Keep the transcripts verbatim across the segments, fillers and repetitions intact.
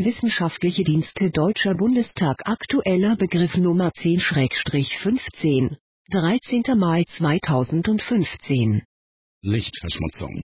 Wissenschaftliche Dienste Deutscher Bundestag. Aktueller Begriff Nummer zehn fünfzehn, dreizehnter Mai zweitausendfünfzehn. Lichtverschmutzung.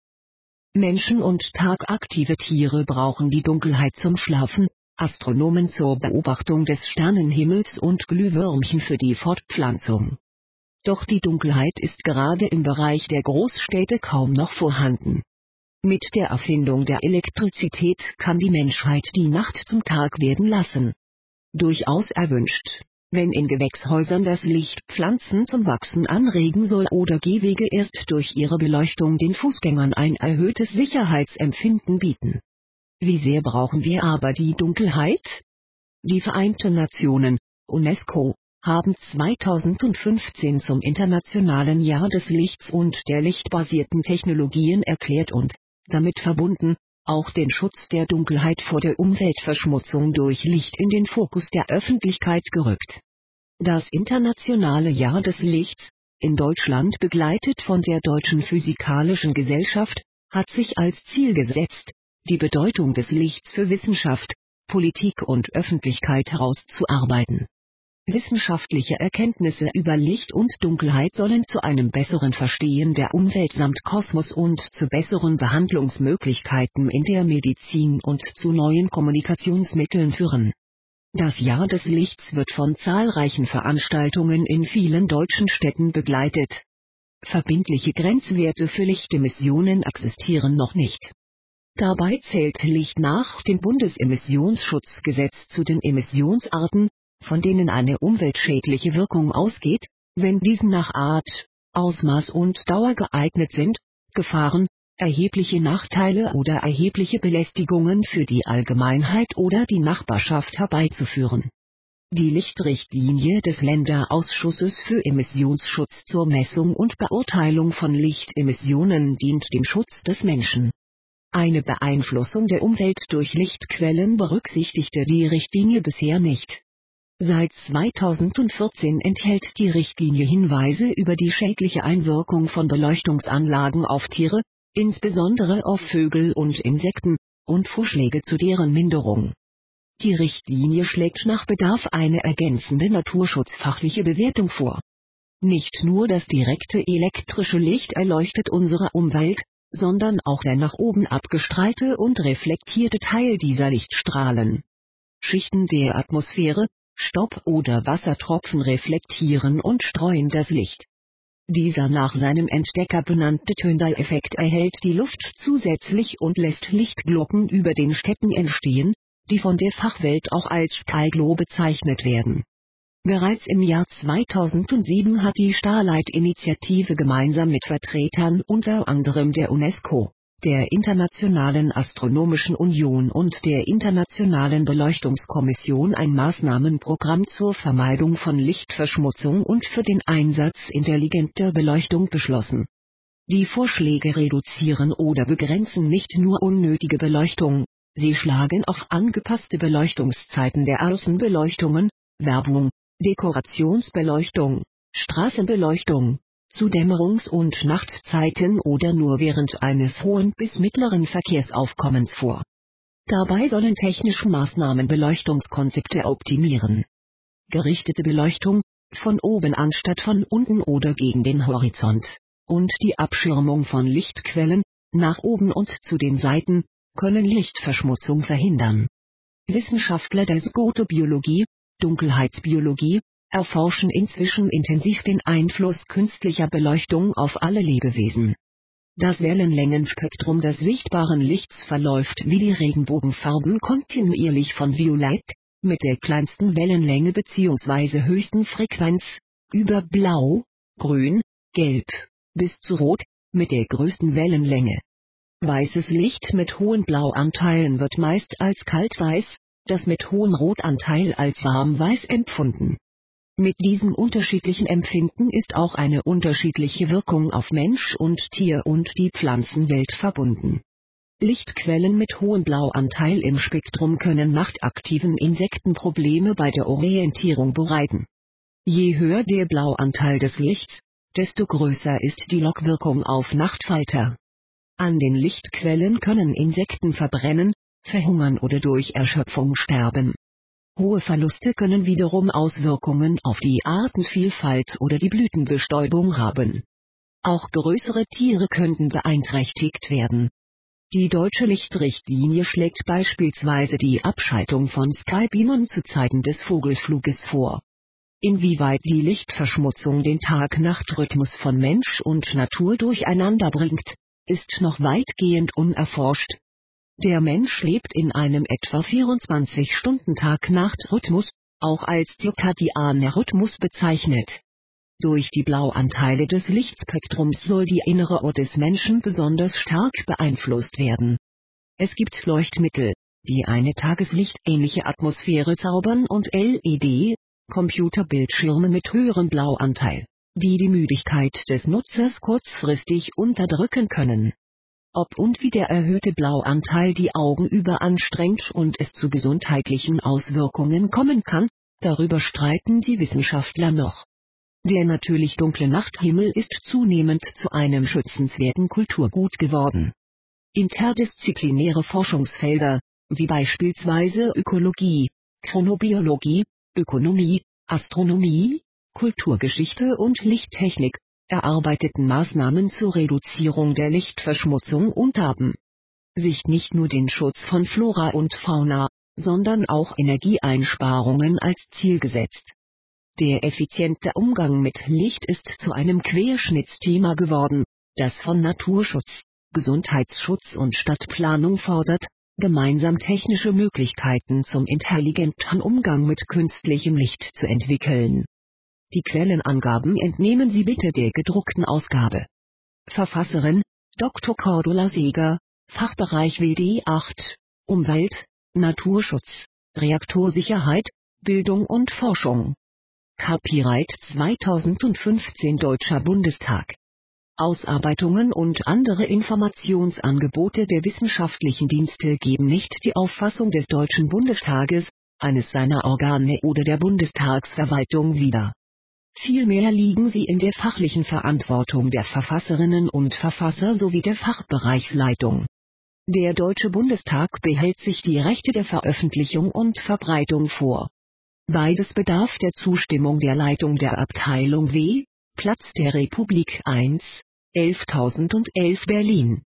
Menschen und tagaktive Tiere brauchen die Dunkelheit zum Schlafen, Astronomen zur Beobachtung des Sternenhimmels und Glühwürmchen für die Fortpflanzung. Doch die Dunkelheit ist gerade im Bereich der Großstädte kaum noch vorhanden. Mit der Erfindung der Elektrizität kann die Menschheit die Nacht zum Tag werden lassen. Durchaus erwünscht, wenn in Gewächshäusern das Licht Pflanzen zum Wachsen anregen soll oder Gehwege erst durch ihre Beleuchtung den Fußgängern ein erhöhtes Sicherheitsempfinden bieten. Wie sehr brauchen wir aber die Dunkelheit? Die Vereinten Nationen, UNESCO, haben zweitausendfünfzehn zum Internationalen Jahr des Lichts und der lichtbasierten Technologien erklärt und, damit verbunden, auch den Schutz der Dunkelheit vor der Umweltverschmutzung durch Licht in den Fokus der Öffentlichkeit gerückt. Das Internationale Jahr des Lichts, in Deutschland begleitet von der Deutschen Physikalischen Gesellschaft, hat sich als Ziel gesetzt, die Bedeutung des Lichts für Wissenschaft, Politik und Öffentlichkeit herauszuarbeiten. Wissenschaftliche Erkenntnisse über Licht und Dunkelheit sollen zu einem besseren Verstehen der Umwelt samt Kosmos und zu besseren Behandlungsmöglichkeiten in der Medizin und zu neuen Kommunikationsmitteln führen. Das Jahr des Lichts wird von zahlreichen Veranstaltungen in vielen deutschen Städten begleitet. Verbindliche Grenzwerte für Lichtemissionen existieren noch nicht. Dabei zählt Licht nach dem Bundesemissionsschutzgesetz zu den Emissionsarten, von denen eine umweltschädliche Wirkung ausgeht, wenn diese nach Art, Ausmaß und Dauer geeignet sind, Gefahren, erhebliche Nachteile oder erhebliche Belästigungen für die Allgemeinheit oder die Nachbarschaft herbeizuführen. Die Lichtrichtlinie des Länderausschusses für Emissionsschutz zur Messung und Beurteilung von Lichtemissionen dient dem Schutz des Menschen. Eine Beeinflussung der Umwelt durch Lichtquellen berücksichtigte die Richtlinie bisher nicht. Seit zweitausendvierzehn enthält die Richtlinie Hinweise über die schädliche Einwirkung von Beleuchtungsanlagen auf Tiere, insbesondere auf Vögel und Insekten, und Vorschläge zu deren Minderung. Die Richtlinie schlägt nach Bedarf eine ergänzende naturschutzfachliche Bewertung vor. Nicht nur das direkte elektrische Licht erleuchtet unsere Umwelt, sondern auch der nach oben abgestrahlte und reflektierte Teil dieser Lichtstrahlen. Schichten der Atmosphäre, Staub oder Wassertropfen reflektieren und streuen das Licht. Dieser nach seinem Entdecker benannte Tyndall-Effekt erhält die Luft zusätzlich und lässt Lichtglocken über den Städten entstehen, die von der Fachwelt auch als Skyglow bezeichnet werden. Bereits im Jahr zweitausendsieben hat die Starlight-Initiative gemeinsam mit Vertretern unter anderem der UNESCO, der Internationalen Astronomischen Union und der Internationalen Beleuchtungskommission ein Maßnahmenprogramm zur Vermeidung von Lichtverschmutzung und für den Einsatz intelligenter Beleuchtung beschlossen. Die Vorschläge reduzieren oder begrenzen nicht nur unnötige Beleuchtung, sie schlagen auch angepasste Beleuchtungszeiten der Außenbeleuchtungen, Werbung, Dekorationsbeleuchtung, Straßenbeleuchtung, zu Dämmerungs- und Nachtzeiten oder nur während eines hohen bis mittleren Verkehrsaufkommens vor. Dabei sollen technische Maßnahmen Beleuchtungskonzepte optimieren. Gerichtete Beleuchtung, von oben anstatt von unten oder gegen den Horizont, und die Abschirmung von Lichtquellen, nach oben und zu den Seiten, können Lichtverschmutzung verhindern. Wissenschaftler der Skotobiologie, Dunkelheitsbiologie, erforschen inzwischen intensiv den Einfluss künstlicher Beleuchtung auf alle Lebewesen. Das Wellenlängenspektrum des sichtbaren Lichts verläuft wie die Regenbogenfarben kontinuierlich von Violett, mit der kleinsten Wellenlänge bzw. höchsten Frequenz, über Blau, Grün, Gelb, bis zu Rot, mit der größten Wellenlänge. Weißes Licht mit hohen Blauanteilen wird meist als kaltweiß, das mit hohem Rotanteil als warmweiß empfunden. Mit diesem unterschiedlichen Empfinden ist auch eine unterschiedliche Wirkung auf Mensch und Tier und die Pflanzenwelt verbunden. Lichtquellen mit hohem Blauanteil im Spektrum können nachtaktiven Insekten Probleme bei der Orientierung bereiten. Je höher der Blauanteil des Lichts, desto größer ist die Lockwirkung auf Nachtfalter. An den Lichtquellen können Insekten verbrennen, verhungern oder durch Erschöpfung sterben. Hohe Verluste können wiederum Auswirkungen auf die Artenvielfalt oder die Blütenbestäubung haben. Auch größere Tiere könnten beeinträchtigt werden. Die deutsche Lichtrichtlinie schlägt beispielsweise die Abschaltung von Skybeamern zu Zeiten des Vogelfluges vor. Inwieweit die Lichtverschmutzung den Tag-Nacht-Rhythmus von Mensch und Natur durcheinander bringt, ist noch weitgehend unerforscht. Der Mensch lebt in einem etwa vierundzwanzig Stunden Tag-Nacht-Rhythmus, auch als zirkadianer Rhythmus bezeichnet. Durch die Blauanteile des Lichtspektrums soll die innere Uhr des Menschen besonders stark beeinflusst werden. Es gibt Leuchtmittel, die eine tageslichtähnliche Atmosphäre zaubern und L E D, Computerbildschirme mit höherem Blauanteil, die die Müdigkeit des Nutzers kurzfristig unterdrücken können. Ob und wie der erhöhte Blauanteil die Augen überanstrengt und es zu gesundheitlichen Auswirkungen kommen kann, darüber streiten die Wissenschaftler noch. Der natürlich dunkle Nachthimmel ist zunehmend zu einem schützenswerten Kulturgut geworden. Interdisziplinäre Forschungsfelder, wie beispielsweise Ökologie, Chronobiologie, Ökonomie, Astronomie, Kulturgeschichte und Lichttechnik, erarbeiteten Maßnahmen zur Reduzierung der Lichtverschmutzung und haben sich nicht nur den Schutz von Flora und Fauna, sondern auch Energieeinsparungen als Ziel gesetzt. Der effiziente Umgang mit Licht ist zu einem Querschnittsthema geworden, das von Naturschutz, Gesundheitsschutz und Stadtplanung fordert, gemeinsam technische Möglichkeiten zum intelligenten Umgang mit künstlichem Licht zu entwickeln. Die Quellenangaben entnehmen Sie bitte der gedruckten Ausgabe. Verfasserin: Doktor Cordula Seeger, Fachbereich W D acht, Umwelt, Naturschutz, Reaktorsicherheit, Bildung und Forschung. Copyright zweitausendfünfzehn Deutscher Bundestag. Ausarbeitungen und andere Informationsangebote der wissenschaftlichen Dienste geben nicht die Auffassung des Deutschen Bundestages, eines seiner Organe oder der Bundestagsverwaltung wider. Vielmehr liegen sie in der fachlichen Verantwortung der Verfasserinnen und Verfasser sowie der Fachbereichsleitung. Der Deutsche Bundestag behält sich die Rechte der Veröffentlichung und Verbreitung vor. Beides bedarf der Zustimmung der Leitung der Abteilung W, Platz der Republik eins, elftausendundelf Berlin.